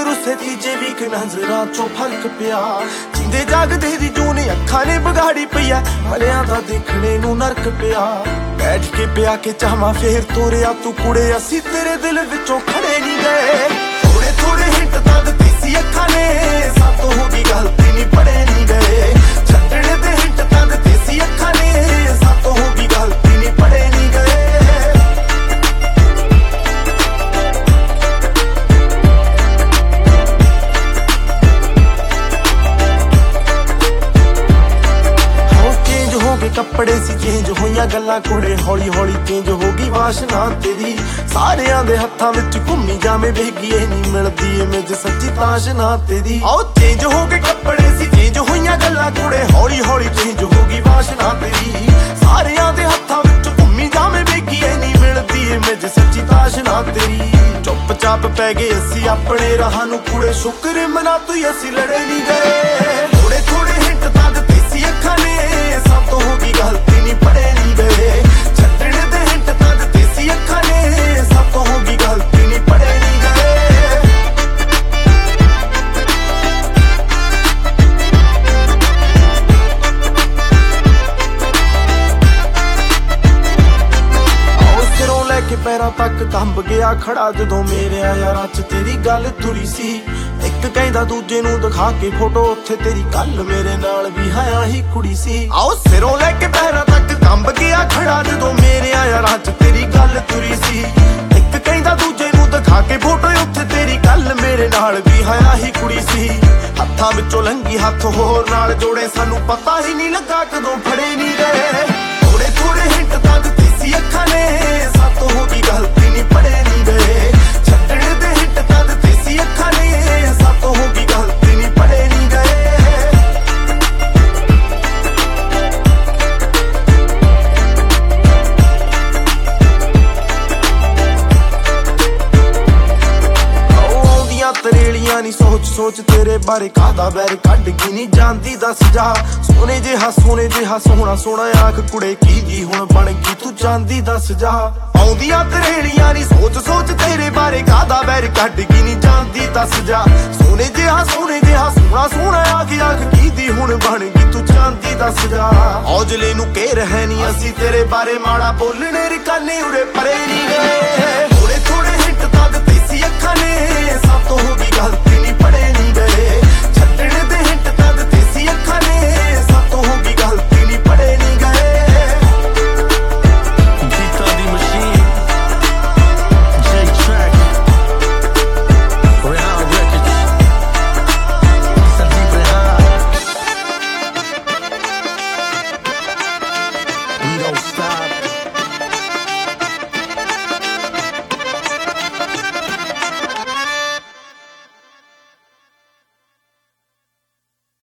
ਰੁੱਸੇ ਤੀਜੇ ਵੀ ਕਿ ਨਜ਼ਰਾਂ ਚੋਂ ਫਰਕ ਪਿਆ। ਜਿੰਦੇ ਜਾਗਦੇ ਦੀ ਜੂਨ ਅੱਖਾਂ ਨੇ ਵਿਗਾੜੀ ਪਈ ਐ, ਮਰਿਆਂ ਦਾ ਦੇਖਣੇ ਨੂੰ ਨਰਕ ਪਿਆ। ਬੈਠ ਕੇ ਪਿਆ ਕੇ ਚਾਹਵਾਂ ਫੇਰ ਤੋਰਿਆ ਤੂੰ ਕੁੜੇ, ਅਸੀਂ ਤੇਰੇ ਦਿਲ ਵਿੱਚੋਂ ਖੜੇ ਨਹੀਂ ਗਏ। ਥੋੜੇ ਥੋੜੇ ਹਿੰਟ ਤਾਂ ਦਿੱਤੀ ਸੀ ਅੱਖਾਂ ਨੇ, ਸਾਤੋਂ ਹੋ ਗਈ ਗਲਤੀ ਨਹੀਂ ਪੜੇ ਨਹੀਂ ਗਏ। ਛੱਡਣੇ ਦੇ ਹਿੰਟ ਤਾਂ ਦਿੱਤੇ ਸੀ ਅੱਖਾਂ ਨੇ, ਸਾਤੋਂ ਹੋ ਗਈ ਗਲਤੀ ਨਹੀਂ ਪੜੇ ਨਹੀਂ ਗਏ। ਕੱਪੜੇ ਸੀ ਚੇਂਜ ਹੋਈਆਂ ਗੱਲਾਂ ਕੁੜੇ, ਹੌਲੀ ਹੌਲੀ ਚੇਂਜ ਹੋ ਗਈ ਵਾਸ਼ਨਾ ਤੇਰੀ। ਸਾਰਿਆਂ ਦੇ ਹੱਥਾਂ ਵਿੱਚ ਘੁੰਮੀ ਜਾਵੇਂ ਵੇਗੀ ਏ ਨਹੀਂ ਮਿਲਦੀ ਇਮੇਜ ਸੱਚੀ ਤਾਸ਼ਨਾ ਤੇਰੀ। ਆਓ ਚੇਂਜ ਹੋ ਗਏ ਕੱਪੜੇ ਸੀ ਚੇਂਜ ਹੋਈਆਂ ਗੱਲਾਂ ਕੁੜੇ, ਹੌਲੀ ਹੌਲੀ ਚੇਂਜ ਹੋ ਗਈ ਵਾਸ਼ਨਾ ਤੇਰੀ। ਸਾਰਿਆਂ ਦੇ ਹੱਥਾਂ ਵਿੱਚ ਘੁੰਮੀ ਜਾਵੇਂ ਵੇਗੀ ਏ ਨਹੀਂ ਮਿਲਦੀ ਇਮੇਜ ਸੱਚੀ ਤਾਸ਼ਨਾ ਤੇਰੀ। ਚੁੱਪ ਚਾਪ ਪੈ ਗਏ ਅਸੀਂ ਆਪਣੇ ਰਾਹਾਂ ਨੂੰ ਕੁੜੇ, ਸ਼ੁਕਰ ਮਨਾ ਤੂੰ ਅਸੀਂ ਲੜੇ ਨਹੀਂ ਗਏ। ਥੋੜੇ ਥੋੜੇ ਹਿੰਟ ਤਾਂ ਦਿੱਤੇ ਸੀ ਅੱਖਾਂ ਨੇ, ਸਭ ਤੋਂ ਹੋ ਗਈ ਗਲਤੀ ਨਹੀਂ ਪੜੇ ਨਹੀਂ ਗਏ। ਛੱਡਣੇ ਦੇ ਹਿੰਟ ਤਾਂ ਦਿੱਤੇ ਸੀ ਅੱਖਾਂ ਨੇ, ਸਭ ਤੋਂ ਹੋ ਗਈ ਗਲਤੀ ਨਹੀਂ ਪੜੇ ਨਹੀਂ ਗਏ। ਆਓ ਸਿਰੋਂ ਲੈ ਕੇ ਪੈਰਾਂ ਤੱਕ ਕੰਬ ਗਿਆ ਖੜਾ, ਜਦੋਂ ਮੇਰੇ ਯਾਰਾਂ ਚ ਤੇਰੀ ਗੱਲ ਤੁਰੀ ਸੀ। ਇੱਕ ਕਹਿੰਦਾ ਦੂਜੇ ਨੂੰ ਦਿਖਾ ਕੇ ਫੋਟੋ, ਉੱਥੇ ਤੇਰੀ ਗੱਲ ਮੇਰੇ ਨਾਲ ਵੀ ਹਾਇਆ ਹੀ ਕੁੜੀ ਸੀ। ਆਓ ਸਿਰੋਂ ਲੈ ਕੇ ਪੈਰਾਂ ਤੱਕ ਕੰਬ ਗਿਆ ਖੜਾ, ਜਦੋਂ ਮੇਰੇ ਯਾਰਾਂ ਚ ਤੇਰੀ ਗੱਲ ਤੁਰੀ ਸੀ। ਇੱਕ ਕਹਿੰਦਾ ਦੂਜੇ ਨੂੰ ਦਿਖਾ ਕੇ ਫੋਟੋ, ਉੱਥੇ ਤੇਰੀ ਗੱਲ ਮੇਰੇ ਨਾਲ ਵੀ ਹਾਇਆ ਹੀ ਕੁੜੀ ਸੀ। ਹੱਥਾਂ ਵਿੱਚੋਂ ਲੰਘੀ ਹੱਥ ਹੋਰ ਨਾਲ ਜੋੜੇ, ਸਾਨੂੰ ਪਤਾ ਹੀ ਨਹੀਂ ਲੱਗਾ ਕਦੋਂ ਫੜੇ ਨਹੀਂ ਗਏ। ਥੋੜੇ ਥੋੜੇ ਹਿੰਟ ਤਾਂ ਦਿੱਤੇ ਸੀ ਅੱਖਾਂ ਨੇ, ਸਾਤੋਂ ਹੋ ਗਈ ਗਲਤੀ ਨਹੀਂ ਪੜੇ ਨਹੀਂ ਗਏ। ਛੱਡਣੇ ਦੇ ਹਿੰਟ ਤਾਂ ਦਿੱਤੇ ਸੀ ਅੱਖਾਂ ਨੇ, ਸਾਤੋਂ ਹੋ ਗਈ ਗਲਤੀ ਨਹੀਂ ਪੜੇ ਨਹੀਂ ਗਏ। ਤਰੇਲੀਆਂ ਨੀ ਸੋਚ ਸੋਚ ਤੇਰੇ ਬਾਰੇ ਕਾਹਦਾ ਵੈਰ ਕੱਢ ਗਈ ਨਹੀਂ ਜਾਂਦੀ ਦੱਸ ਜਾ। ਸੋਹਣੇ ਜਿਹਾ ਸੋਹਣਾ ਸੋਹਣਾ ਆਖ ਕੁੜੇ ਕੀ ਦੀ ਹੁਣ ਬਣ ਗਈ ਤੂੰ ਜਾਂਦੀ ਦੱਸ ਜਾ। ਆਉਂਦੀਆਂ ਤਰੇਲੀਆਂ ਨੀ ਸੋਚ ਸੋਚ ਤੇਰੇ ਬਾਰੇ ਕਾਹਦਾ ਵੈਰ ਕੱਢ ਗਈ ਨਹੀਂ ਜਾਂਦੀ ਦੱਸ ਜਾ। ਸੋਹਣੇ ਜਿਹਾ ਸੋਹਣਾ ਸੋਹਣਾ ਆਖ ਕੀ ਦੀ ਹੁਣ ਬਣ ਗਈ ਤੂੰ ਜਾਂਦੀ ਦੱਸ ਜਾ। ਔਜਲੇ ਨੂੰ ਕਹਿ ਰਹੇ ਨੀ ਅਸੀਂ ਤੇਰੇ ਬਾਰੇ ਮਾੜਾ ਬੋਲਣੇ ਰਿਕਾਨੇ ਉਰੇ ਪਰੇ ਨਹੀਂ ਗਏ। ਥੋੜੇ ਥੋੜੇ ਹਿੰਟ ਤਾਂ ਦਿੱਤੇ ਸੀ ਅੱਖਾਂ ਨੇ, ਸਭ ਤੋਂ ਹੋ ਗਈ ਗਲਤੀ ਨਹੀਂ ਪੜੇ ਨਹੀਂ ਗਏ। ਛੱਡਣੇ ਦੇ ਹਿੰਟ ਤਾਂ ਦਿੱਤੇ ਸੀ ਅੱਖਾਂ ਨੇ, ਸਭ ਤੋਂ ਹੋ ਗਈ ਗਲਤੀ ਨਹੀਂ ਪੜੇ ਨਹੀਂ ਗਏ। ਗੀਤਾਂ ਦੀ machine J Track Rehan Records Sandeep Rehan We don't stop